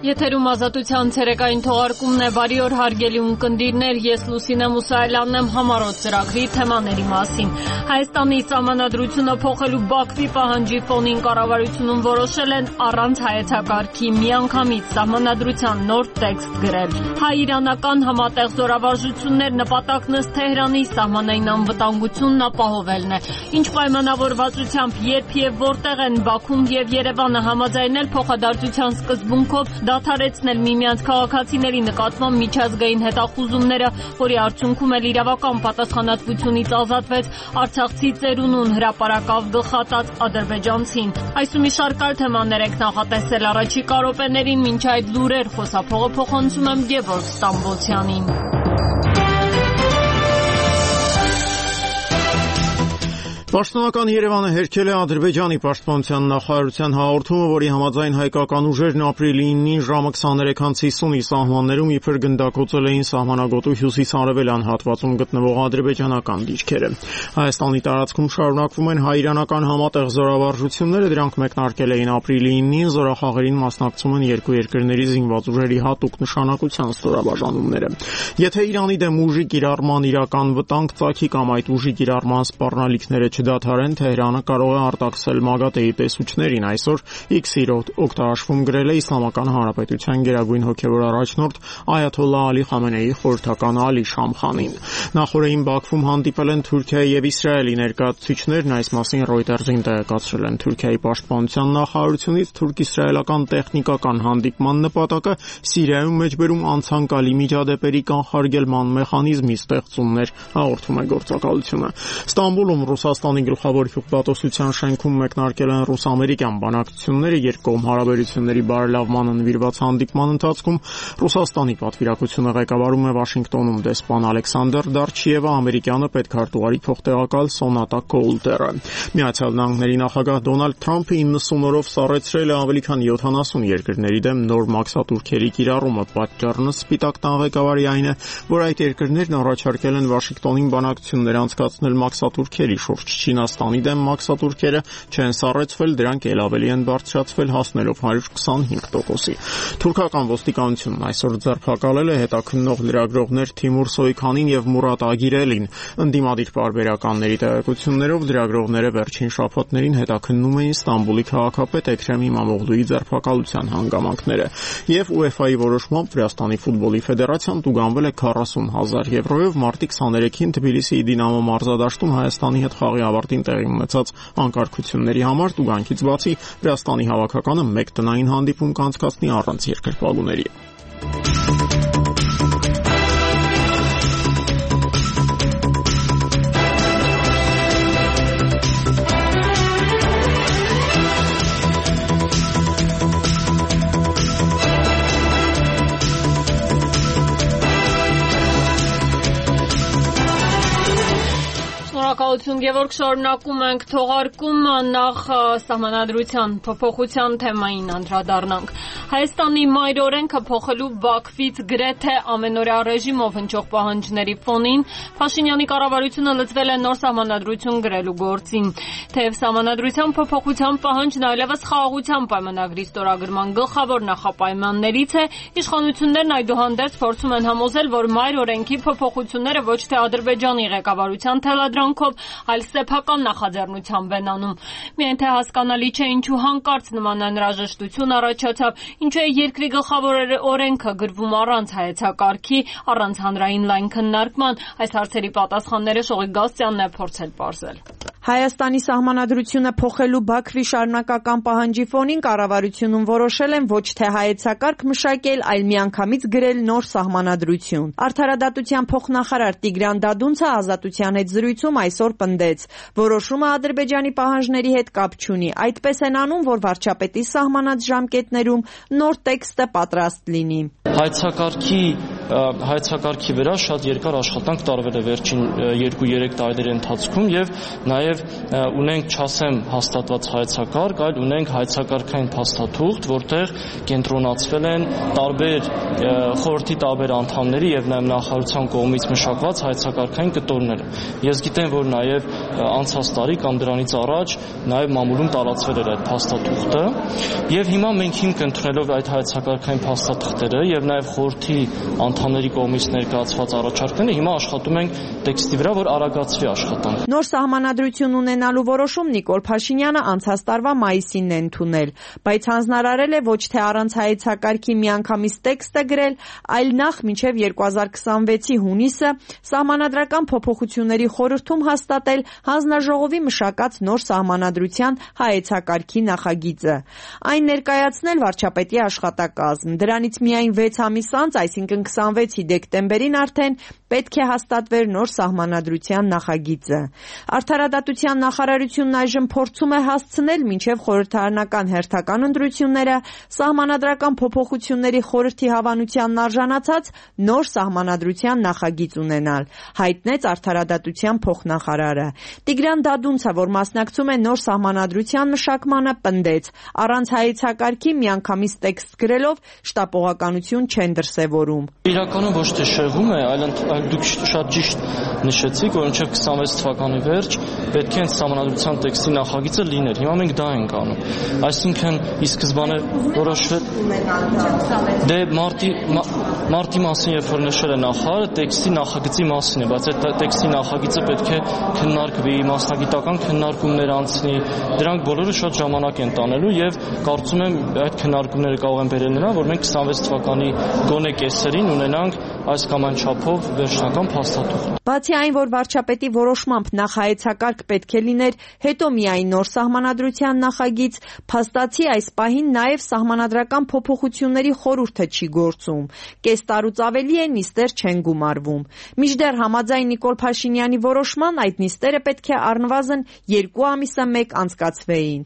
Եթերում ազատության ցերեկային թողարկումն է, բարի օր հարգելի ունկնդիրներ, ես Լուսինե Մուսայելյանն եմ համառոտ ծրագրի թեմաների մասին։ Հայաստանի սահմանադրությունը փոխելու Բաքվի պահանջի ֆոնին կառավարությունում որոշել են առանց հայեցակարգի միանգամից սահմանադրության նոր տեքստ գրել։ Հայ-իրանական համատեղ զորավարժություններ նպատակն ըստ Թեհրանի սահմանային անվտանգությունն ապահովելն է։ Ինչ պայմանավորվածությամբ, երբ եւ որտեղ են Բաքուն եւ Երևանը համաձայնել փոխադարձության սկզբունքով դադարեցնել միմյանց քաղաքացիների նկատմամբ միջազգային հետախուզումները, որի արդյունքում էլ իրավական պատասխանատվությունից ազատվեց արցախցի ծերունուն հրապարակավ գլխատած ադրբեջանցին։ Այս ու մի շարք այլ թեմաներ եք նախատեսել առաջիկա րոպեներին, մինչ այդ լուրեր խոսափողը փոխանցում եմ Գևորգ Ստամբոլցյանին։ Պաշտոնական Երևանը հերքել է Ադրբեջանի պաշտպանության նախարարության հաղորդումը, որի համաձայն հայկական ուժերն ապրիլի 9-ին ժամը 23:50-ի սահմաններում իբր գնդակոծել էին սահմանագոտու հյուսիս-արևելյան հատվածում գտնվող ադրբեջանական դիրքերը։ Հայաստանի տարածքում շարունակվում են հայ-իրանական համատեղ զորավարժությունները, դրանք մեկնարկել էին ապրիլի 9-ին, զորախաղերին մասնակցում են երկու երկրների զինված ուժերի հատուկ նշանակության ստորաբաժանումները։ Եթե Իրանի դեմ ուժի կիրառման իրական վտանգ ծագի կամ այդ ուժի կիրառման սպառնալիքները չդադարեն, Թեհրանը կարող է արտաքսել ՄԱԳԱՏԷ-ի տեսուչներին, այսօր X-ի օգտարաշվում գրել է Իսլամական Հանրապետության գերագույն հոգևոր առաջնորդ Այաթոլլահ Ալի Խամենեիի խորհրդական Ալի Շամխանին։ Նախորդին Բաքվում հանդիպել են Թուրքիայի եւ Իսրայելի ներկայացուցիչներն, այս մասին Reuters-ին տեղեկացրել են Թուրքիայի պաշտպանության նախարարությունից։ Թուրք-իսրայելական տեխնիկական հանդիպման նպատակը Սիրիայում մեջբերում անցանկալի միջադեպերի կանխարգելման մեխանիզմի ստեղծումն էր, հաղորդում է գործակալությունը։ Ստամբուլում Ռուսաստանի գլխավոր հյուպատոսության շենքում մեկնարկել են ռուս-ամերիկյան բանակցությունները, երկկողմ հարաբերությունների բարելավմանը նվիրված հանդիպման ընթացքում Ռուսաստանի պատվիրակությունը ղեկավարում է Վաշինգտոնում դեսպան Ալեքսանդր Դարչիևը, ամերիկյանը պետքարտուղարի փոխտեղակալ Սոնատա Կոլտերը։ Միացյալ Նահանգների նախագահ Դոնալդ Թրամփը 90 օրով սառեցրել է ավելի քան 70 երկրների դեմ նոր մաքսատուրքերի կիրառումը։ Պատճառն Սպիտակ տան ղեկավարի այն է, որ այդ երկրներն առաջարկել են Վաշինգտոնին բանակցություններ անցկացնել մաքսատուրքերի շուրջ։ Չինաստանի դեմ մաքսատուրքերը չեն սառեցվել, դրանք էլ ավելի են բարձրացվել, հասնելով 125%-ի։ Թուրքական ոստիկանությունն այսօր ձերբակալել է հետաքննող լրագրողներ Թիմուր Սոյքանին եւ Մուրադ Ագիրելին։ Ընդդիմադիր պարբերականների տեղեկություններով լրագրողները վերջին շաբաթներին հետաքննում էին Ստամբուլի քաղաքապետ Էքրեմ Իմամօղլուի ձերբակալության հանգամանքները։ Եվ UEFA-ի որոշմամբ Վրաստանի ֆուտբոլի ֆեդերացիան տուգանվել է 40,000 եվրոյով մարտի 23-ին Թբիլիսիի Դինամո մարզադաշտում Հայաստանի հետ խաղի ավարտին տեղի ունեցած անկարգությունների համար։ Տուգանքից բացի Վրաստանի հավաքականը մեկ տնային հանդիպում կանցկացնի առանց երկրպագուների։ Շնորհակալություն Գևորգ, շարունակում ենք թողարկումը, նախ սահմանադրության փոփոխության թեմային անդրադառնանք։ Հայաստանի մայր օրենքը փոխելու Բաքվից գրեթե ամենօրյա ռեժիմով հնչող պահանջների ֆոնին Փաշինյանի կառավարությունը լծվել է նոր սահմանադրություն գրելու գործին։ Թեև սահմանադրության փոփոխության պահանջն այլևս խաղաղության պայմանագրի ստորագրման գլխավոր նախապայմաններից է, իշխանություններն այդուհանդերձ փորձում են համոզել, որ մայր օրենքի փոփոխությունները ոչ թե Ադրբեջանի ղեկավարության թելադրանքով, այլ սեփական նախաձեռնությամբ են անում։ Միայն թե հասկանալի չէ ինչու հանկարծ նման անհրաժեշտություն առաջացավ, ինչու է երկրի գլխավոր օրենքը գրվում առանց հայեցակարգի, առանց հանրային լայն քննարկման։ Այս հարցերի պատասխանները Շողիկ Գասյանն է փորձել պարզել։ Հայաստանի սահմանադրությունը փոխելու Բաքվի շարունակական պահանջի ֆոնին կառավարությունում որոշել են ոչ թե հայեցակարգ մշակել, այլ միանգամից գրել նոր սահմանադրություն։ Արդարադատության փոխնախարար Տիգրան Դադունցը Ազատության հետ զրույցում այսօր պնդեց, որոշումը Ադրբեջանի պահանջների հետ կապ չունի, այդպես են անում, որ վարչապետի սահմանած ժամկետներում նոր տեքստը պատրաստ լինի։ Հայեցակարգի հայեցակարգի վրա շատ երկար աշխատանք տարվել է վերջին 2-3 տարիների ընթացքում եւ նաեւ ունենք չասեմ հաստատված հայեցակարգ, այլ ունենք հայեցակարգային փաստաթուղթ, որտեղ կենտրոնացվել են տարբեր խորհրդի տարբեր անդամների եւ նաեւ նախարարության կողմից մշակված հայեցակարգային կտորները։ Ես գիտեմ, որ նաեւ անցած տարի կամ դրանից առաջ նաեւ մամուլում տարածվել էր այդ փաստաթուղթը եւ հիմա մենք հիմք ընդունելով այդ հայեցակարգային փաստաթղթերը եւ նաեւ խորհրդի անդամների կողմից ներկայացված առաջարկները հիմա աշխատում ենք տեքստի վրա, որ արագացվի աշխատանքը։ Նոր սահմանադրություն ունենալու որոշում Նիկոլ Փաշինյանը անցած տարվա մայիսին է ընդունել, բայց հանձնարարել է ոչ թե առանց հայեցակարգի միանգամից տեքստը գրել, այլ նախ մինչև 2026-ի հունիսը սահմանադրական փոփոխությունների խորհրդում հաստատել հանձնաժողովի մշակած նոր սահմանադրության հայեցակարգի նախագիծը։ Այն ներկայացնել վարչապետի աշխատակազմ։ Դրանից միայն 6 ամիս անց, այսինքն 26-ի դեկտեմբերին արդեն պետք է հաստատվեր նոր սահմանադրության նախագիծը։ Արդարադատության նախարարությունն այժմ փորձում է հասցնել մինչև խորհրդարանական հերթական ընտրությունները սահմանադրական փոփոխությունների խորհրդի հավանությանն արժանացած նոր սահմանադրության նախագիծ ունենալ, հայտնեց արդարադատության փոխնախարարը։ Տիգրան Դադունցը, որ մասնակցում է նոր սահմանադրության մշակմանը, պնդեց. առանց հայեցակարգի միանգամից տեքստ գրելով շտապողականություն չեն դրսևորում։ Իրականում ոչ թե շեղում է, այլ դուք շատ ճիշտ նշեցիք, որ մինչև 26 թվականի վերջ պետք է սահմանադրության տեքստի նախագիծը լիներ։ Հիմա մենք դա ենք անում։ Այսինքն ի սկզբանե որոշվել դե մարտի մասին, երբ որ նշել է նախարարը, տեքստի նախագծի մասին է, բայց այդ տեքստի նախագիծը պետք է քննարկվի, մասնագիտական քննարկումներ անցնի։ Դրանք բոլորը շատ ժամանակ են տանելու եւ կարծում եմ այդ քննարկումները կարող են բերել նրան, որ մենք 26 թվականի գոնե կեսերին ունենանք այս կամ այն չափով վերջնական փաստաթուղթ։ Բացի այն, որ վարչապետի որոշմամբ նախ հայեցակարգ պետք է լիներ, հետո միայն նոր սահմանադրության նախագիծ, փաստացի այս պահին նաև սահմանադրական փոփոխությունների խորհուրդը չի գործում։ Կես տարուց ավելի է նիստեր չեն գումարվում։ Մինչդեռ համաձայն Նիկոլ Փաշինյանի որոշման այդ նիստերը պետք է առնվազն 2 ամիսը մեկ անցկացվեին։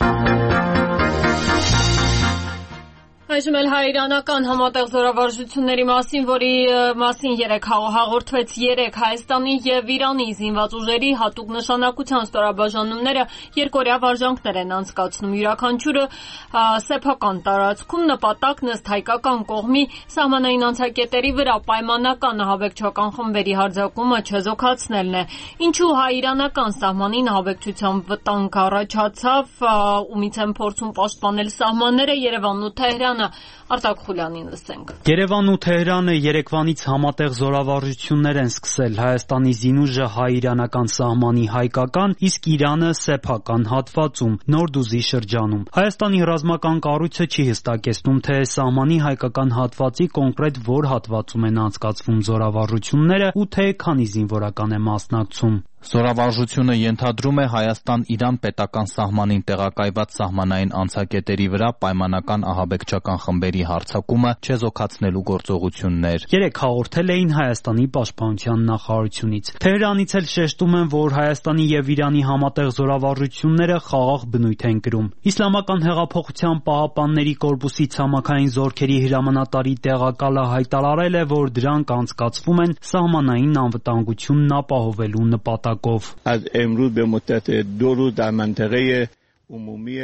Այժմ էլ հայ-իրանական համատեղ զորավարժությունների մասին, որի մասին երեկ հաղորդվեց Հայաստանի եւ Իրանի զինված ուժերի հատուկ նշանակության ստորաբաժանումները երկօրյա վարժանքներ են անցկացնում։ Յուրաքանչյուրը սեփական տարածքում նպատակն ըստ հայկական կողմի սահմանային անցակետերի վրա պայմանական ահաբեկչական խմբերի հարձակումը չեզոքացնելն է։ Ինչու հայ-իրանական սահմանին ահաբեկչության վտանգ առաջացավ, ումից են փորձում պաշտպանել սահմանները Երևանն ու Թեհրանը, Արտակ Խուլյանին լսենք։ Երևանն ու Թեհրանը երեկվանից համատեղ զորավարժություններ են սկսել։ Հայաստանի զինուժը հայ-իրանական սահմանի հայկական, իսկ Իրանը սեփական հատվածում, Նորդուզի շրջանում։ Հայաստանի ռազմական կառույցը չի հստակեցնում, թե սահմանի հայկական հատվածի կոնկրետ որ հատվածում են անցկացվում զորավարժությունները ու թե քանի զինվորական է մասնակցում։ Զորավարժությունը ենթադրում է Հայաստան-Իրան պետական սահմանին տեղակայված սահմանային անցակետերի վրա պայմանական ահաբեկչական խմբերի հարձակումը չեզոքացնելու գործողություններ։ Երեկ հաղորդել էին Հայաստանի պաշտպանության նախարարությունից։ Թեհրանից էլ շեշտում են, որ Հայաստանի եւ Իրանի համատեղ զորավարժությունները խաղաղ բնույթ են կրում։ Իսլամական հեղափոխության պահապանների կորպուսի ցամաքային զորքերի հրամանատարի տեղակալը հայտարարել է, որ դրանք անցկացվում են սահմանային անվտանգությունն ապահովելու նպատակով. از امروز به مدت 2 روز در منطقه عمومی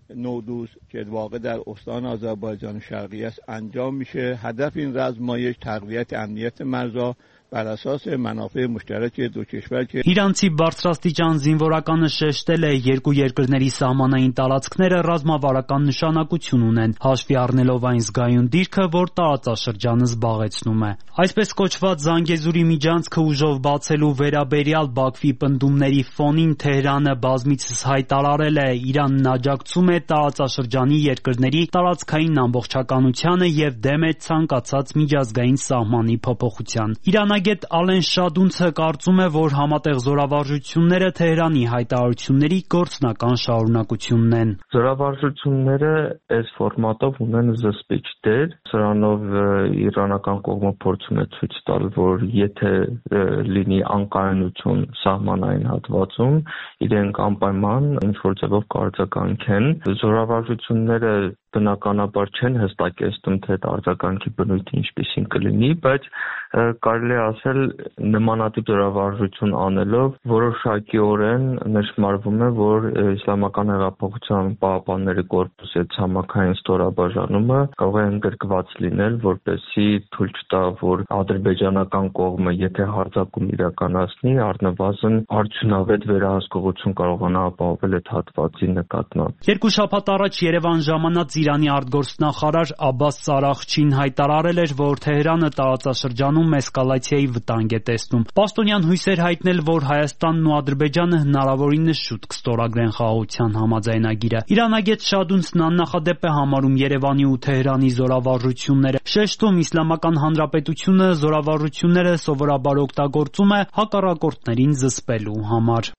نوروز که واقع در استان آذربایجان شرقی است انجام میشه. هدف این رزمایش تقویت امنیت مرزها بر اساس منافع مشترک دو کشور که Իրանցի բարձրաստիճան զինվորականը շեշտել է երկու երկրների սահմանային տարածքները ռազմավարական նշանակություն ունեն, հաշվի առնելով այն զգայուն դիրքը, որ տարածաշրջանը զբաղեցնում է։ Այսպես կոչված Զանգեզուրի միջանցքը ուժով բացելու վերաբերյալ Բաքվի պնդումների ֆոնին Թեհրանը բազմիցս հայտարարել է, Իրանն աջակցում է տարածաշրջանի երկրների տարածքային ամբողջականությանը եւ դեմ է ցանկացած միջազգային սահմանի փոփոխության։ Իրանագետ Ալեն Շադունցը կարծում է, որ համատեղ զորավարժությունները Թեհրանի հայտարարությունների գործնական շարունակությունն են։ Զորավարժությունները այս ֆորմատով ունեն զսպիչ դեր, սրանով իրանական կողմը փորձում է ցույց տալ, որ եթե լինի անկայունություն սահմանային հատվածում, իրենք անպայման ինչ որ ձևով կարձականքեն։ Զորավարժությունները բնականաբար չեն հստակեցնում, թե այդ արձագանքի բնույթը ինչպիսին կլինի, բայց կարելի է ասել նմանատիպ զորավարժություն անելով որոշակիորեն նշмарվում է, որ Իսլամական հեղափոխության պահապանների կորպուսի ցամաքային ստորաբաժանումը կարող է ընդգրկված լինել, որպեսզի թույլ չտա, որ ադրբեջանական կողմը, եթե հարձակում իրականացնի, առնվազն արդյունավետ վերահսկողություն կարողանա ապահովել այդ հատվածի նկատմամբ։ Երկու շաբաթ առաջ Երևան ժամանած Իրանի արտգործնախարար Աբբաս Սարախչին հայտարարել էր, որ Թեհրանը տարածաշրջանում էսկալացիայի վտանգ է տեսնում։ Պաշտոնյան հույսեր հայտնել, որ Հայաստանն ու Ադրբեջանը հնարավորինս շուտ կստորագրեն խաղաղության համաձայնագիրը։ Իրանագետ Շադունցն աննախադեպ է համարում Երևանի ու Թեհրանի զորավարժությունները, շեշտում Իսլամական Հանրապետությունը զորավարժությունները սովորաբար օգտագործում է հակառակորդներին զսպելու համար։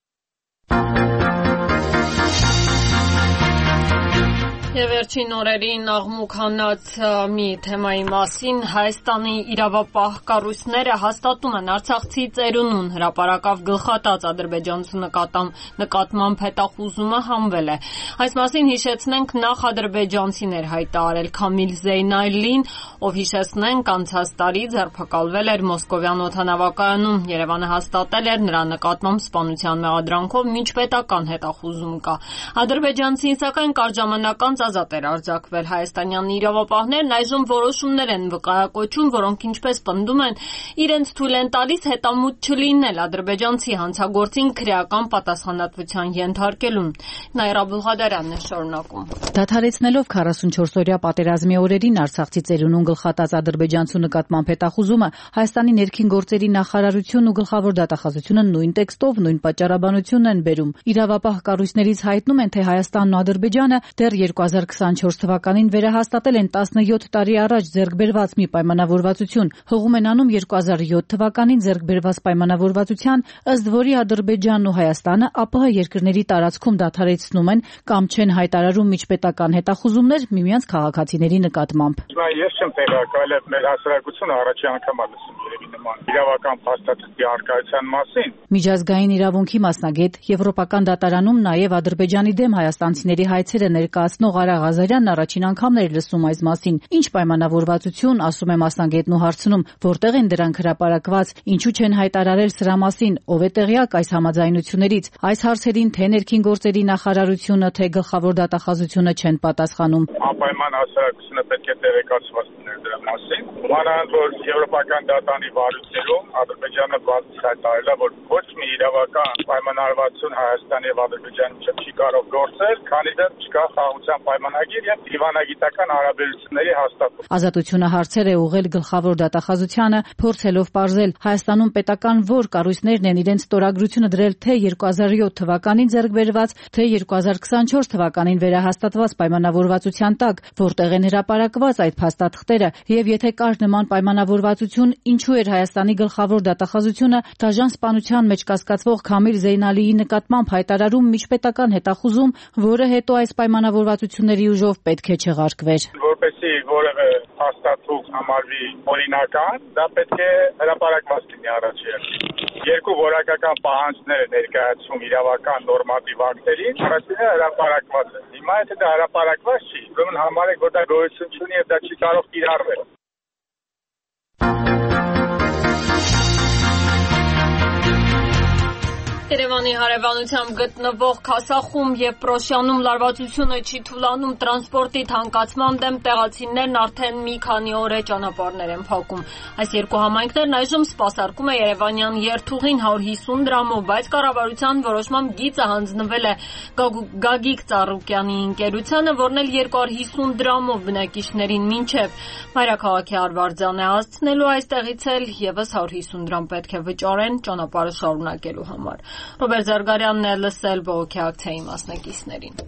Եվ վերջին օրերին աղմուկ հանած մի թեմայի մասին Հայաստանի իրավապահ կառույցները հաստատում են Արցախցի ծերունուն հրապարակավ գլխատած ադրբեջանցու նկատմամբ հետախուզումը հանվել է։ Այս մասին հիշեցնենք նախ ադրբեջանցիներ հայտարարել Քամիլ Զեյնալին, ով հիշեցնենք անցած տարի ձերբակալվել էր Մոսկովյան օդանավակայանում։ Երևանը հաստատել էր նրա նկատմամբ սպանության մեղադրանքով միջպետական հետախուզում կա։ Ադրբեջանցին սակայն կարճամանական ազատ էր արձակվել։ Հայաստանյան իրավապահներն այժմ որոշումներ են վկայակոչում, որոնք ինչպես պնդում են, իրենց թույլ են տալիս հետամուտ չլինել ադրբեջանցի հանցագործին քրեական պատասխանատվության ենթարկելուն։ Նաիրա Բուլղադարյանն է շարունակում։ Դադարեցնելով 44-օրյա պատերազմի օրերին Արցախցի ծերունուն գլխատած ադրբեջանցու նկատմամբ հետախուզումը, Հայաստանի ներքին գործերի նախարարությունն ու գլխավոր դատախազությունը նույն տեքստով, նույն պատճառաբանությունն են բերում։ Իրավապահ կառույցներից հայտնում են, թե Հայաստանն ու Ադրբեջանը դեռ 2024 թվականին վերահաստատել են 17 տարի առաջ ձեռք բերված մի պայմանավորվածություն, հողում են անում 2007 թվականին ձեռք բերված պայմանավորվածության, ըստ որի Ադրբեջանն ու Հայաստանը ԱՊՀ երկրների տարածքում դադարեցնում են կամ չեն հայտարարում միջպետական հետախուզումներ միմյանց քաղաքացիների նկատմամբ։ Ես չեմ տեղակայել մեր հասարակությունը առաջի անգամ լսում երևի նման իրավական փաստաթղթի առկայության մասին։ Միջազգային իրավունքի մասնագետ, Եվրոպական դատարանում նաև Ադրբեջանի դեմ հայաստանցիների հայցերը ներկայացնող Արա Ղազարյանն առաջին անգամն էր լսում այս մասին։ Ինչ պայմանավորվածություն, ասում է մասնագետն ու հարցնում, որտեղ են դրանք հրապարակված, ինչու չեն հայտարարել սրա մասին, ով է տեղյակ այս համաձայնություններից։ Այս հարցերին թե ներքին գործերի նախարարությունը, թե գլխավոր դատախազությունը չեն պատասխանում։ Անպայման հասարակությունը պետք է տեղեկացված լիներ դրա մասին։ Մանավանդ որ Եվրոպական դատանի վարույթներում Ադրբեջանը բացի հայտարարել է, որ ոչ մի իրավական պայմանավորվածություն Հայաստանի եւ Ադրբեջանի միջեւ չի կարող գործել, քանի դեռ չկա խաղաղության պայմանագիր եւ դիվանագիտական հարաբերությունների հաստատում։ Ազատությունը հարցեր է ուղղել գլխավոր դատախազությանը, փորձելով պարզել Հայաստանում պետական որ կառույցներն են իրենց ստորագրությունը դրել թե 2007 թվականին ձեռք բերված, թե 2024 թվականին վերահաստատված պայմանավորվածության տակ, որտեղ են հրապարակված այդ փաստաթղթերը, եւ եթե կար նման պայմանավորվածություն, ինչու էր Հայաստանի գլխավոր դատախազությունը դաժան սպանության մեջ կասկածվող Քամիլ Զեյնալիի նկատմամբ հայտարարում միջպետական հետախուզում, որը հետո այս պայմանավորվածությունների ուժով պետք է չեղարկվեր։ Որպեսզի որևէ հաստատող համարվի օրինական, դա պետք է հրապարակված լինի առաջին։ Երկու որակական պահանջներ է ներկայացում իրավական նորմատիվ ակտերին, առաջինը հրապարակված է։ Հիմա եթե դա հրապարակված չի, ուրեմն համարեք, որ դա գոյություն չունի եւ դա չի կարող կիրառվել։ Երևանի հարևանությամբ գտնվող Քասախում եւ Պրոշյանում լարվածությունը չի թուլանում տրանսպորտի թանկացման դեմ տեղացիներն արդեն մի քանի օր է ճանապարհներ են փակում։ Այս երկու համայնքներն այժմ սպասարկում է Երևանյան երթուղին 150 դրամով, բայց կառավարության որոշմամբ գիծը հանձնվել է Գագիկ Ծառուկյանի ընկերությանը, որն էլ 250 դրամով բնակիչներին մինչև Մայրաքաղաքի Արվարձան է հասցնելու, այստեղից էլ եւս 150 դրամ պետք է վճարեն ճանապարհը շարունակելու համար։ Ռոբերտ Զարգարյանն է լսել բողոքի ակցիայի մասնակիցներին։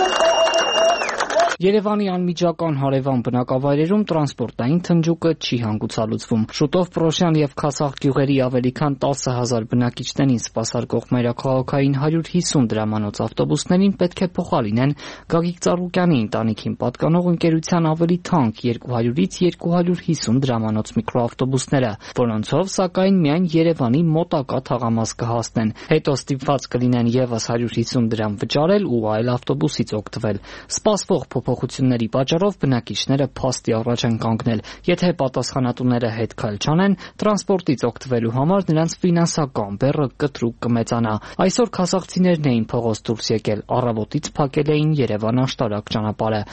Երևանի անմիջական հարևան բնակավայրերում տրանսպորտային թնջուկը չի հանգուցալուծվում։ Շուտով Պրոշյան եւ Քասախ գյուղերի ավելի քան 10,000 բնակիչներին սպասարկող մայրաքաղաքային 150 դրամանոց ավտոբուսներին պետք է փոխարինեն Գագիկ Ծառուկյանի ընտանիքին պատկանող ընկերության ավելի թանկ 200-ից 250 դրամանոց միկրոավտոբուսները, որոնցով սակայն միայն Երևանի մոտակա թաղամաս կհասնեն։ Հետո ստիպված կլինեն եւս 150 դրամ վճարել ու այլ ավտոբուսից օգտվել։ Սպասվող փոփոխությունների պատճառով բնակիչները փաստի առաջ են կանգնել։ Եթե պատասխանատուները հետ քայլ չանեն, տրանսպորտից օգտվելու համար նրանց ֆինանսական բեռը կտրուկ կմեծանա։ Այսօր քազախցիներն էին փողոց դուրս եկել, առավոտից փակել էին Երևան-Աշտարակ ճանապարհը։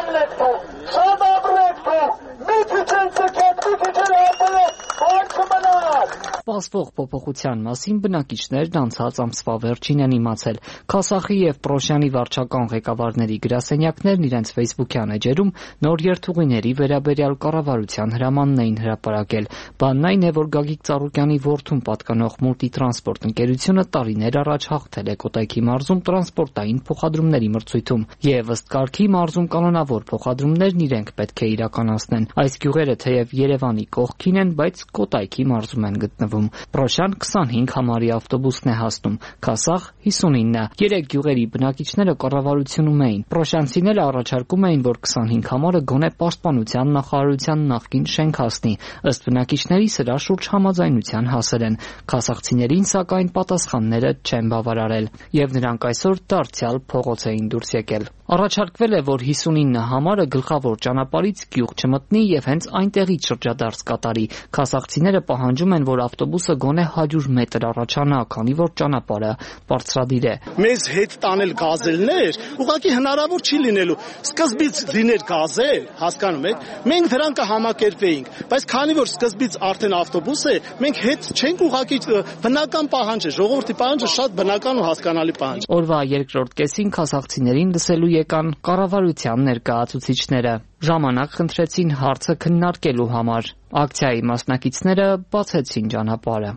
Սպասվող փոփոխության մասին բնակիչներն անցած ամսվա վերջին են իմացել։ Քասախի եւ Պրոշյանի վարչական ղեկավարների գրասենյակներն իրենց Facebook-յան էջերում նոր երթուղիների վերաբերյալ կառավարության հրամանն էին հրապարակել։ Բանն այն է, որ Գագիկ Ծառուկյանի որդուն պատկանող Մուլտիտրանսպորտ ընկերությունը տարիներ առաջ հաղթել է Կոտայքի մարզում տրանսպորտային փոխադրումների մրցույթում, եւ ըստ կարգի մարզում կանոնավոր փոխադրումներն իրենք պետք է իրականացնեն։ Այս գյուղերը թեև Երևանի կողքին են, բայց Կոտայքի մարզում են գտնվում։ Պրոշյան 25 համարի ավտոբուսն է հասնում, Քասախ 59։ Երեք գյուղերի բնակիչները կառավարությունում էին։ Պրոշյանցիները առաջարկում էին, որ 25 համարը գոնե պաշտպանության նախարարության նախկին շենք հասնի։ Ըստ բնակիչների սրա շուրջ համաձայնության հասել են։ Քասախցիներին սակայն պատասխանները չեն բավարարել, եւ նրանք այսօր դարձյալ փողոց էին դուրս եկել։ Առաջարկվել է, որ 59 համարը գլխավոր ճանապարհից գյուղ չմտնի եւ հենց այնտեղից շրջադարձ կատարի։ Քասախցիները պահանջում են, որ ավտոբուսը գոնե 100 մետր առաջանա, քանի որ ճանապարհը բարձրադիր է։ Մեզ հետ տանել գազելներ, ուղղակի հնարավոր չի լինելու։ Սկզբից լիներ գազել, հասկանում եք, մենք դրան կհամակերպեինք, բայց քանի որ սկզբից արդեն ավտոբուս է, մենք հետ չենք ուղղակի բնական պահանջ է, ժողովրդի պահանջը շատ բնական ու հասկանալի պահանջ։ Օրվա երկրորդ կեսին քասախցիներին լսելու եկան կառավարության ներկայացուցիչները։ Ժամանակ խնդրեցին հարցը քննարկելու համար։ Ակցիայի մասնակիցները բացեցին ճանապարհը։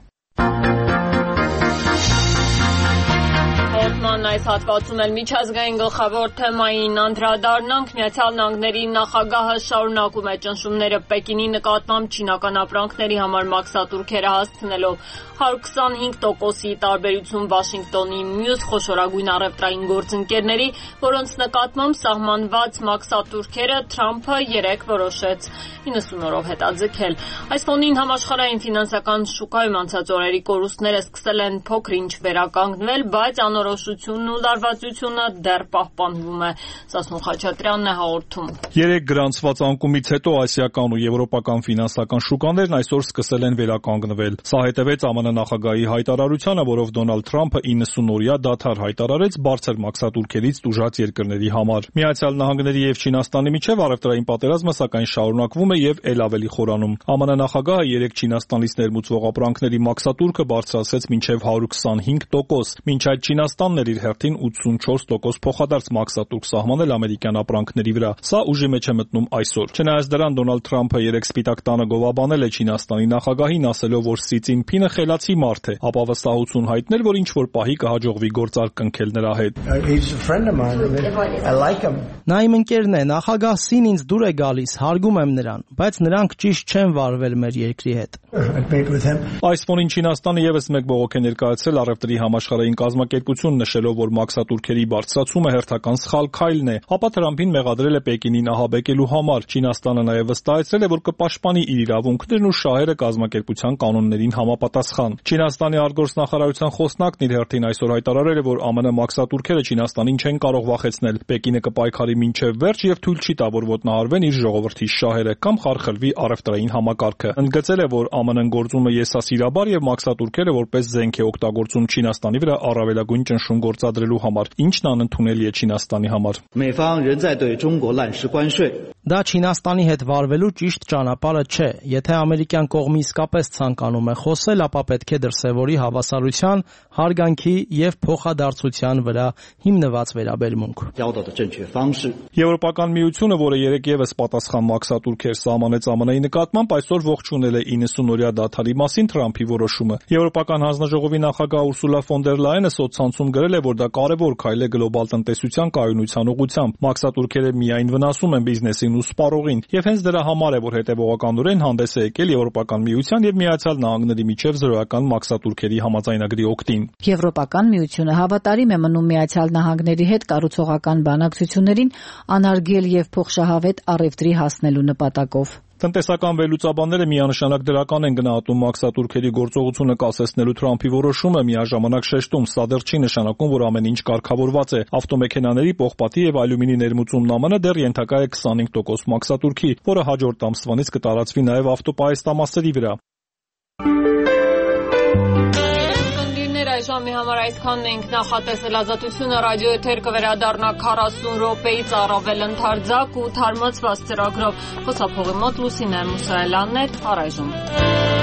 Այս հատվածում էլ միջազգային գլխավոր թեմային անդրադառնանք։ Միացյալ Նահանգների նախագահը շարունակում է ճնշումները Պեկինի նկատմամբ չինական ապրանքների համար մաքսատուրքերը հասցնելով 125%-ի տարբերություն Վաշինգտոնի մյուս խոշորագույն առևտրային գործընկերների, որոնց նկատմամբ սահմանված մաքսատուրքերը Թրամփը երեկ որոշեց 90 օրով հետաձգել։ Այս ֆոնին համաշխարհային ֆինանսական շուկայում անցած օրերի կորուստները սկսել են փոքր-ինչ վերականգնվել, բայց անորոշությունն ու լարվածությունը դեռ պահպանվում է։ Սասուն Խաչատրյանն է հաղորդում։ Երեք գրանցված անկումից հետո ասիական ու եվրոպական ֆինանսական շուկաներն այսօր սկսել են վերականգնվել։ Սա հետևեց ԱՄՆ նախագահի հայտարարությանը, որով Դոնալդ Թրամփը 90-օրյա դադար հայտարարեց բարձր մաքսատուրքերից տուժած երկրների համար։ Միացյալ Նահանգների եւ Չինաստանի միջև առևտրային պատերազմը սակայն շարունակվում է եւ ել ավելի խորանում։ ԱՄՆ նախագահը երեք Չինաստանից ներմուծվող ապրանքների մաքսատուրքը բարձրացրեց մինչեւ 125%, մինչ այդ Չինաստանն էր իր հերթին 84% փոխադարձ մաքսատուրք սահմանել ամերիկյան ապրանքների վրա։ Սա ուժի մեջ է մտնում այսօր։ Չնայած դրան Դոնալդ Թրամփը երեք Սպիտակ տանը գովաբանել է Չինաստանի նախագահին, ասելով, որ Սի Ցինփինը խելացի մարդ է, ապա վստահություն հայտնել, որ ինչ-որ պահի կհաջողվի գործարք կնքել նրա հետ։ Նա իմ ընկերն է, նախագահ Սին ինձ դուր է գալիս, հարգում եմ նրան, բայց նրանք ճիշտ չեն վարվել մեր երկրի հետ։ Այս ֆոնին Չինաստանը եւս մեկ բողոք է ներկայացրել առևտրի համաշխարհային կազմակերպություն, նշելով, որ մաքսատուրքերի բարձրացումը հերթական սխալ քայլն է, ապա Թրամփին մեղադրել է Պեկինին ահաբեկելու համար։ Չինաստանը նաեւ վստահեցրել է, որ կպաշտպանի իր իրավունքներն ու շահերը կազմակերպության կանոններին համապատասխան։ Չինաստանի արտգործնախարարության խոսնակն իր հերթին այսօր հայտարարել է, որ ԱՄՆ մաքսատուրքերը Չինաստանին չեն կարող վախեցնել։ Պեկինը կպայքարի մինչև վերջ եւ թույլ չի տա, որ ոտնահարվեն իր ժողովրդի շահերը կամ խարխլվի առևտրային համակարգը։ Ընդգծել է, որ ԱՄՆ-ն գործում է եսասիրաբար եւ մաքսատուրքերը որպես զենք է օգտագործում Չինաստանի վրա առավելագույն ճնշում գործադրելու համար, ինչն անընդունելի է Չինաստանի համար։ Դա Չինաստանի հետ վարվելու ճիշտ ճանապարհը չէ։ Եթե ամերիկյան կողմը իսկապես ցանկանում է խոսել, ապա պետք է դրսևորի հավասարության, հարգանքի եւ փոխադարձության վրա հիմնված վերաբերմունք։ Եվրոպական միությունը, որը երեք եւս պատասխան մաքսատուրքեր սահմանեց ԱՄՆ-ի նկատմամբ, այսօր ողջունել է 90-օրյա դադարի մասին Թրամփի որոշումը։ Եվրոպական հանձնաժողովի նախագահ Ուրսուլա ֆոն դեր Լայենը սոցցանցում գրել է, որ դա կարևոր քայլ է գլոբալ տնտեսության կայունության ուղղությամբ։ Մաքսատուրքերը միայն վնասում են բիզնեսին ու սպառողին, եւ հենց դրա համար է, որ հետեւողականորեն հանդես է եկել Եվրոպական միության եւ Միացյալ Նահանգների միջև զրոյական մաքսատուրքերի համաձայնագրի օգտին։ Եվրոպական միությունը հավատարիմ է մնում Միացյալ Նահանգների հետ կառուցողական բանակցություններին անարգել եւ փոխշահավետ առևտրի հասնելու նպատակով։ Տնտեսական վերլուծաբանները միանշանակ դրական են գնահատում մաքսատուրքերի գործողությունը կասեցնելու Թրամփի որոշումը, միաժամանակ շեշտում, սա դեռ չի նշանակում, որ ամեն ինչ կարգավորված է։ Ավտոմեքենաների, պողպատի եւ ալյումինի ներմուծումն ԱՄՆ դեռ ենթակա է 25% մաքսատուրքի, որը հաջորդ ամսվանից կտարածվի նաեւ ավտոպահեստամասերի վրա։ Ժամի համար այսքանն ենք նախատեսել Ազատությունը ռադիո էթեր կվերադառնա 40 րոպեից առավել ընդարձակ ու թարմացված ծրագրով։ Խոսափողի մոտ Լուսինե Մուսայելյանն էր, առայժմ։